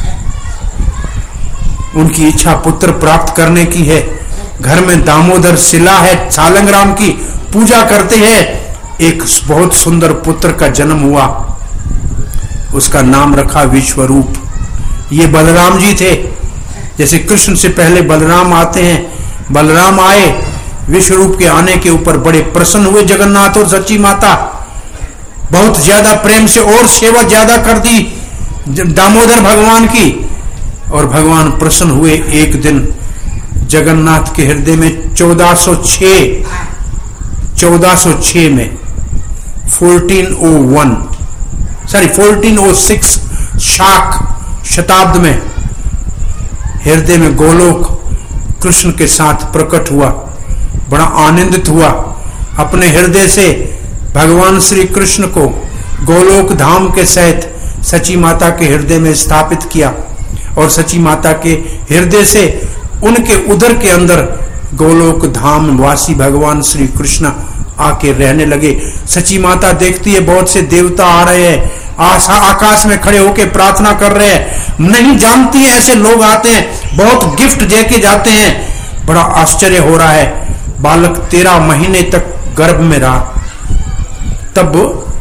उनकी इच्छा पुत्र प्राप्त करने की है। घर में दामोदर शिला है सालंग्राम की, पूजा करते हैं, एक बहुत सुंदर पुत्र का जन्म हुआ, उसका नाम रखा विश्वरूप। ये बलराम जी थे। जैसे कृष्ण से पहले बलराम आते हैं, बलराम आए, विश्वरूप के आने के ऊपर बड़े प्रसन्न हुए जगन्नाथ और सच्ची माता। बहुत ज्यादा प्रेम से और सेवा ज्यादा कर दी दामोदर भगवान की, और भगवान प्रसन्न हुए। एक दिन जगन्नाथ के हृदय में चौदह सौ छह चौदह सौ छह में चौदह सौ एक सॉरी चौदह सौ छह शाक शताब्द में हृदय में गोलोक कृष्ण के साथ प्रकट हुआ। बड़ा आनंदित हुआ। अपने हृदय से भगवान श्री कृष्ण को गोलोक धाम के सहित सची माता के हृदय में स्थापित किया, और सची माता के हृदय से उनके उदर के अंदर गोलोक धाम वासी भगवान श्री कृष्ण आके रहने लगे। सची माता देखती है बहुत से देवता आ रहे हैं, आशा आकाश में खड़े होके प्रार्थना कर रहे हैं, नहीं जानती है ऐसे लोग आते हैं, बहुत गिफ्ट देके जाते हैं। बड़ा आश्चर्य हो रहा है। बालक तेरह महीने तक गर्भ में रहा, तब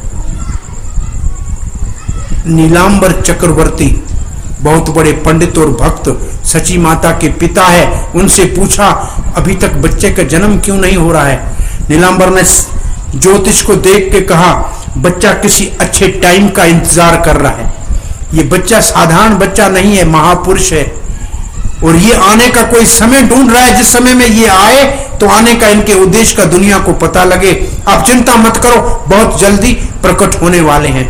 नीलांबर चक्रवर्ती बहुत बड़े पंडित और भक्त सची माता के पिता है, उनसे पूछा अभी तक बच्चे का जन्म क्यों नहीं हो रहा है। नीलांबर ने ज्योतिष को देख के कहा बच्चा किसी अच्छे टाइम का इंतजार कर रहा है, ये बच्चा साधारण बच्चा नहीं है, महापुरुष है, और ये आने का कोई समय ढूंढ रहा है, जिस समय में ये आए तो आने का इनके उद्देश्य का दुनिया को पता लगे। आप चिंता मत करो, बहुत जल्दी प्रकट होने वाले हैं।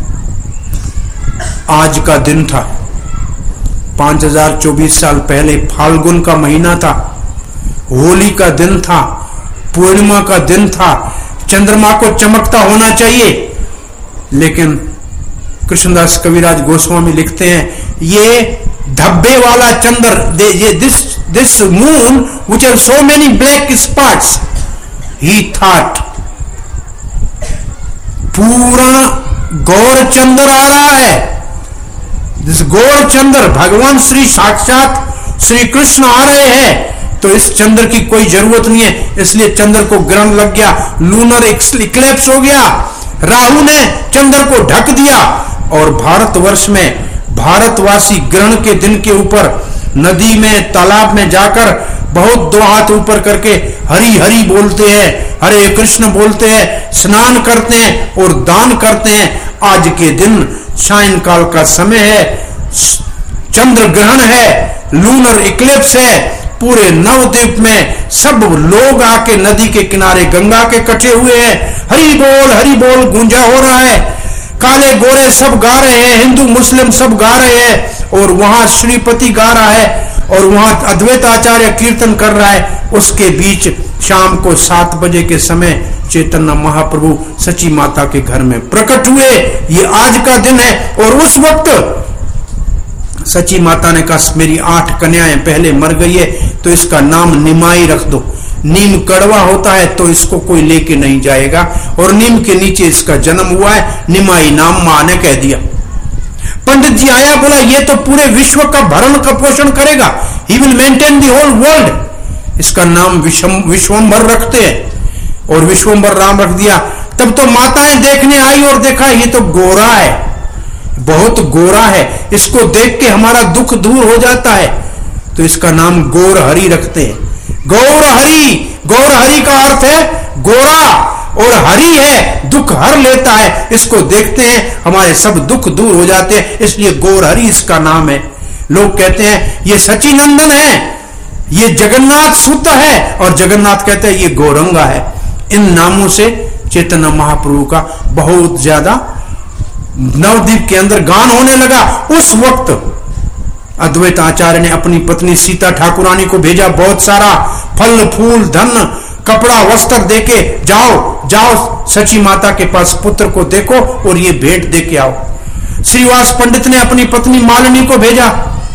आज का दिन था, पांच हजार चौबीस साल पहले फाल्गुन का महीना था, होली का दिन था, पूर्णिमा का दिन था, चंद्रमा को चमकता होना चाहिए। लेकिन कृष्णदास कविराज गोस्वामी लिखते हैं ये धब्बे वाला चंद्र, ये this this moon which have so many black spots, he thought पूरा गौर चंद्र आ रहा है। दिस गौर चंद्र, भगवान श्री साक्षात श्री कृष्ण आ रहे हैं, तो इस चंद्र की कोई जरूरत नहीं है, इसलिए चंद्र को ग्रहण लग गया, लूनर इक्लिप्स हो गया, राहु ने चंद्र को ढक दिया। और भारतवर्ष में भारतवासी ग्रहण के दिन के ऊपर नदी में तालाब में जाकर बहुत दो हाथ ऊपर करके हरि हरि बोलते हैं, हरे कृष्ण बोलते हैं, स्नान करते हैं और दान करते हैं। आज के दिन सायंकाल का समय है, चंद्र ग्रहण है, लूनर इक्लिप्स है, पूरे नवद्वीप में सब लोग आके नदी के किनारे गंगा के इकट्ठे हुए हैं, हरि बोल हरि बोल गूंजा हो रहा है, काले गोरे सब गा रहे हैं, हिंदू मुस्लिम सब गा रहे हैं, और वहां श्रीपति गा रहा है और वहां अद्वैत आचार्य कीर्तन कर रहा है। उसके बीच शाम को सात बजे के समय चैतन्य महाप्रभु सची माता के घर में प्रकट हुए। ये आज का दिन है। और उस वक्त सची माता ने कहा मेरी आठ कन्याएं पहले मर गई है, तो इसका नाम निमाई रख दो। नीम कड़वा होता है तो इसको कोई लेके नहीं जाएगा, और नीम के नीचे इसका जन्म हुआ है, निमाई नाम मां ने कह दिया। पंडित जी आया, बोला ये तो पूरे विश्व का भरण का पोषण करेगा, he will maintain the whole world, इसका नाम विश्वंभर रखते हैं, और विश्वंभर राम रख दिया। तब तो माताएं देखने आई और देखा ये तो गोरा है, बहुत गोरा है, इसको देख के हमारा दुख दूर हो जाता है, तो इसका नाम गौर हरि रखते हैं। गौर हरि, गौर हरि का अर्थ है गोरा, और हरि है दुख हर लेता है, इसको देखते हैं हमारे सब दुख दूर हो जाते हैं, इसलिए गौर हरि इसका नाम है। लोग कहते हैं ये सचिनंदन है, ये जगन्नाथ सुत है, और जगन्नाथ कहते हैं ये गौरंगा है। इन नामों से चैतन्य महाप्रभु का बहुत ज्यादा नवद्वीप के अंदर गान होने लगा। उस वक्त अद्वैत आचार्य ने अपनी पत्नी सीता ठाकुरानी को भेजा, बहुत सारा फल फूल धन कपड़ा वस्त्र देके जाओ जाओ सची माता के पास पुत्र को देखो और ये भेंट देके आओ। श्रीवास पंडित ने अपनी पत्नी मालिनी को भेजा,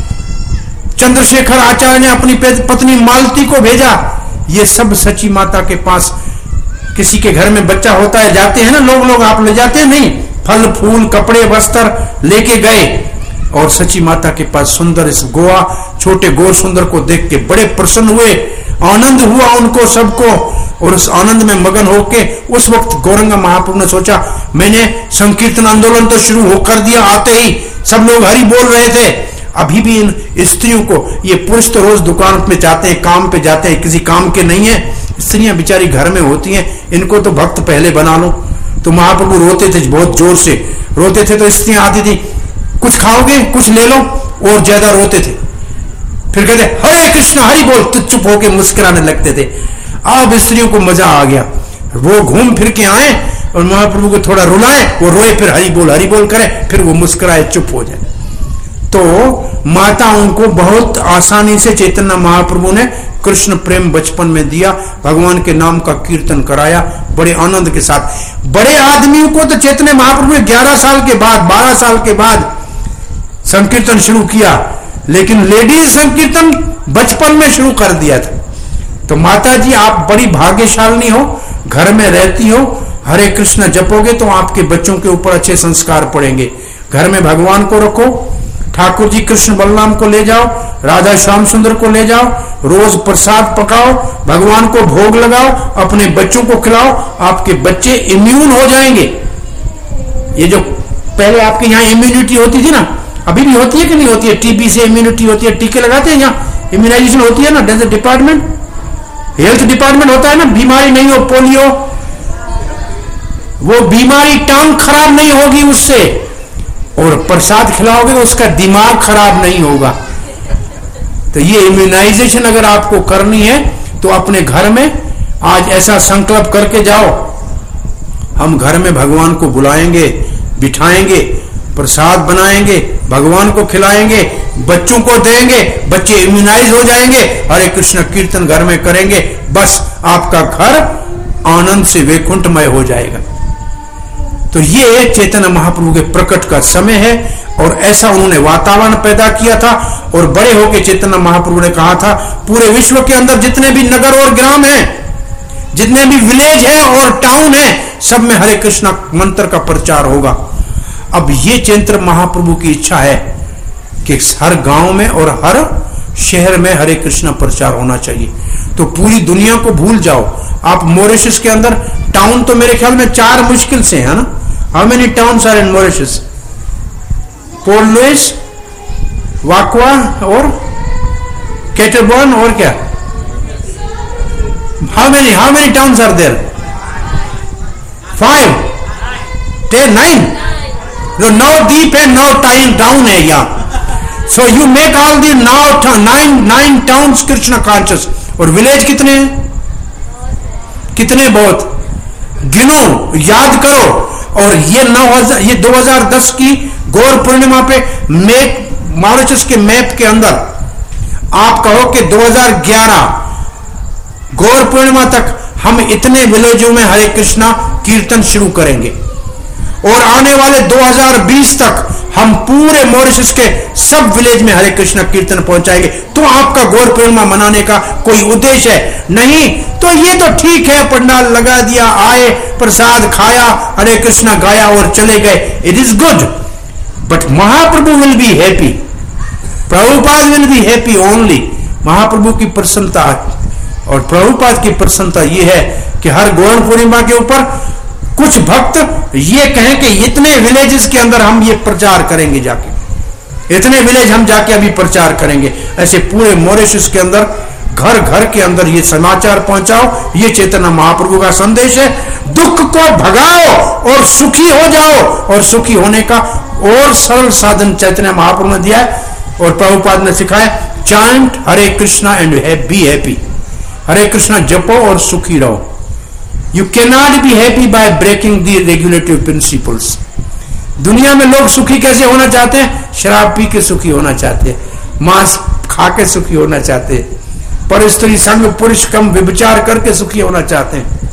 चंद्रशेखर आचार्य ने अपनी पत्नी मालती को भेजा। ये सब सची माता के पास, किसी के घर में बच्चा होता है जाते हैं ना लोग लोग आप ले जाते हैं नहीं, फल फूल कपड़े वस्त्र लेके गए। और सची माता के पास सुंदर इस गोवा छोटे गौर सुंदर को देख के बड़े प्रसन्न हुए, आनंद हुआ उनको सबको, और उस आनंद में मगन होके उस वक्त गौरंगा महाप्रभु ने सोचा, मैंने संकीर्तन आंदोलन तो शुरू होकर दिया, आते ही सब लोग हरि बोल रहे थे, अभी भी इन स्त्रियों को, ये पुरुष तो रोज दुकान में जाते हैं, काम पे जाते हैं, किसी काम के नहीं है, स्त्रियां बेचारी घर में होती हैं, इनको तो भक्त पहले बना लो। तो महाप्रभु रोते थे, बहुत जोर से रोते थे, तो स्त्रियां आती थी, कुछ खाओगे, कुछ ले लो, और ज्यादा रोते थे, फिर कहते हरे कृष्ण हरि बोल, तो चुप होके मुस्कुराने लगते थे। अब स्त्रियों को मजा आ गया, वो घूम फिर के आए और महाप्रभु को थोड़ा रुलाए, वो रोए, फिर हरि बोल हरि बोल करे, फिर वो मुस्कुराए, चुप हो जाए। तो माताओं को बहुत आसानी से चैतन्य महाप्रभु ने कृष्ण प्रेम बचपन में दिया, भगवान के नाम का कीर्तन कराया बड़े आनंद के साथ। बड़े आदमियों को तो चैतन्य महाप्रभु ने ग्यारह साल के बाद, बारह साल के बाद संकीर्तन शुरू किया, लेकिन लेडीज संकीर्तन बचपन में शुरू कर दिया था। तो माता जी आप बड़ी भाग्यशालिनी हो, घर में रहती हो, हरे कृष्ण जपोगे तो आपके बच्चों के ऊपर अच्छे संस्कार पड़ेंगे। घर में भगवान को रखो, ठाकुर जी कृष्ण बलराम को ले जाओ, राधा श्याम सुंदर को ले जाओ, रोज प्रसाद पकाओ, भगवान को भोग लगाओ, अपने बच्चों को खिलाओ, आपके बच्चे इम्यून हो जाएंगे। ये जो पहले आपके यहाँ इम्यूनिटी होती थी ना, अभी भी होती है कि नहीं होती है? टीबी से इम्यूनिटी होती है, टीके लगाते हैं, यहाँ इम्यूनाइजेशन होती है ना, डेंटल डिपार्टमेंट, हेल्थ डिपार्टमेंट होता है ना, बीमारी नहीं हो, पोलियो, वो बीमारी टांग खराब नहीं होगी उससे, और प्रसाद खिलाओगे तो उसका दिमाग खराब नहीं होगा। तो ये इम्यूनाइजेशन अगर आपको करनी है तो अपने घर में आज ऐसा संकल्प करके जाओ, हम घर में भगवान को बुलाएंगे, बिठाएंगे, प्रसाद बनाएंगे, भगवान को खिलाएंगे, बच्चों को देंगे, बच्चे इम्यूनाइज हो जाएंगे, हरे कृष्ण कीर्तन घर में करेंगे, बस आपका घर आनंद से वैकुंठमय हो जाएगा। तो ये चैतन्य महाप्रभु के प्रकट का समय है, और ऐसा उन्होंने वातावरण पैदा किया था। और बड़े होकर चैतन्य महाप्रभु ने कहा था, पूरे विश्व के अंदर जितने भी नगर और ग्राम हैं, जितने भी विलेज हैं और टाउन हैं, सब में हरे कृष्ण मंत्र का प्रचार होगा। अब ये चैतन्य महाप्रभु की इच्छा है कि हर गांव में और हर शहर में हरे कृष्ण प्रचार होना चाहिए। तो पूरी दुनिया को भूल जाओ। आप मॉरिशस के अंदर टाउन तो मेरे ख्याल में चार मुश्किल से है ना। How many towns are in Mauritius? Port Louis, Vacoas और कैटरबर्न, और क्या? How many how many towns are there? Five, ten, nine? No, नौ द्वीप है, नौ टाइम टाउन है यहाँ। So you make all the now nine nine towns Krishna conscious. और विलेज कितने हैं? कितने? बहुत गिनो, याद करो। और ये नौ हजार ये दो हजार दस की गौर पूर्णिमा पे मैप, मॉरिशस के मैप के अंदर आप कहो कि दो हजार ग्यारह गौर पूर्णिमा तक हम इतने विलेजों में हरे कृष्णा कीर्तन शुरू करेंगे, और आने वाले दो हजार बीस तक हम पूरे मॉरिशस के सब विलेज में हरे कृष्ण कीर्तन पहुंचाएंगे। तो आपका गौर पूर्णिमा मनाने का कोई उद्देश्य है? नहीं। तो ये तो ठीक है, पंडाल लगा दिया, आए, प्रसाद खाया, हरे कृष्ण गाया और चले गए, it is good, but Mahaprabhu will be happy, Prabhupada will be happy only. Mahaprabhu की प्रसन्नता और प्रभुपाद की प्रसन्नता यह है कि हर गौर पूर्णिमा के ऊपर कुछ भक्त ये कहें कि इतने विलेजेस के अंदर हम ये प्रचार करेंगे, जाके इतने विलेज हम जाके अभी प्रचार करेंगे। ऐसे पूरे मॉरिशस के अंदर घर घर के अंदर ये समाचार पहुंचाओ। ये चैतन्य महाप्रभु का संदेश है, दुख को भगाओ और सुखी हो जाओ। और सुखी होने का और सरल साधन चैतन्य महाप्रभु ने दिया है और प्रभुपाद ने सिखाया, chant Hare Krishna and be happy. Hare Krishna जपो और सुखी रहो। You cannot be happy by breaking the regulative principles. दुनिया में लोग सुखी कैसे होना चाहते हैं? शराब पी के सुखी होना चाहते हैं, मांस खा के सुखी होना चाहते हैं, पर स्त्री संग पुरुष कम विचार करके सुखी होना चाहते हैं।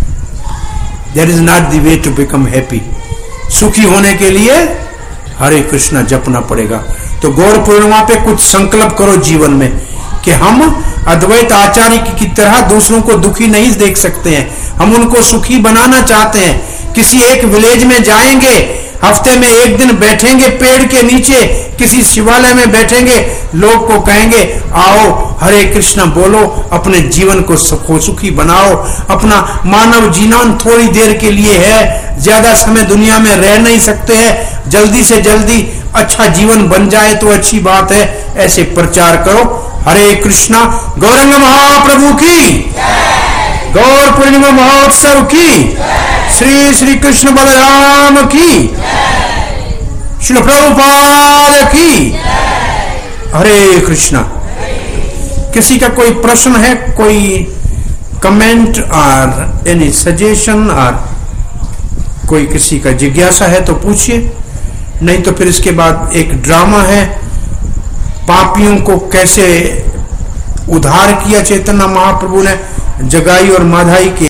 That is not the way to become happy. सुखी होने के लिए हरे कृष्णा जपना पड़ेगा। तो गौर पूर्णिमा पे कुछ संकल्प करो जीवन में कि हम अद्वैत आचार्य की तरह दूसरों को दुखी नहीं देख सकते हैं, हम उनको सुखी बनाना चाहते हैं। किसी एक विलेज में जाएंगे, हफ्ते में एक दिन बैठेंगे पेड़ के नीचे, किसी शिवालय में बैठेंगे, लोग को कहेंगे आओ हरे कृष्ण बोलो, अपने जीवन को सुखो सुखी बनाओ। अपना मानव जीवन थोड़ी देर के लिए है, ज्यादा समय दुनिया में रह नहीं सकते हैं, जल्दी से जल्दी अच्छा जीवन बन जाए तो अच्छी बात है, ऐसे प्रचार करो। हरे कृष्णा। गौरंग महाप्रभु की, गौर पूर्णिमा महोत्सव की, श्री श्री कृष्ण बलराम की, श्रील प्रभुपाद की। हरे कृष्णा। किसी का कोई प्रश्न है, कोई कमेंट और एनी सजेशन, और कोई किसी का जिज्ञासा है तो पूछिए, नहीं तो फिर इसके बाद एक ड्रामा है, पापियों को कैसे उद्धार किया चैतन्य महाप्रभु ने, जगाई और माधाई के